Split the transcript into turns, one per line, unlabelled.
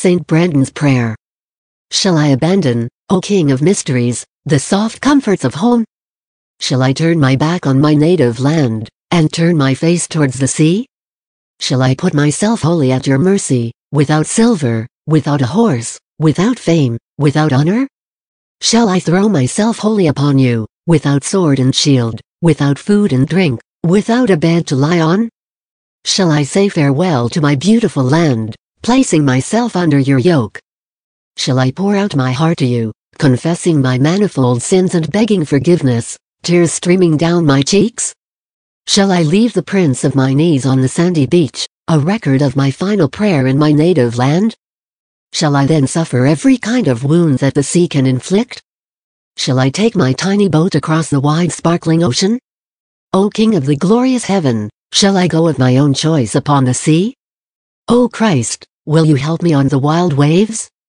St. Brendan's Prayer. Shall I abandon, O King of Mysteries, the soft comforts of home? Shall I turn my back on my native land, and turn my face towards the sea? Shall I put myself wholly at your mercy, without silver, without a horse, without fame, without honor? Shall I throw myself wholly upon you, without sword and shield, without food and drink, without a bed to lie on? Shall I say farewell to my beautiful land, placing myself under your yoke? Shall I pour out my heart to you, confessing my manifold sins and begging forgiveness, tears streaming down my cheeks? Shall I leave the prints of my knees on the sandy beach, a record of my final prayer in my native land? Shall I then suffer every kind of wound that the sea can inflict? Shall I take my tiny boat across the wide sparkling ocean? O King of the glorious heaven, shall I go of my own choice upon the sea? O Christ, will you help me on the wild waves?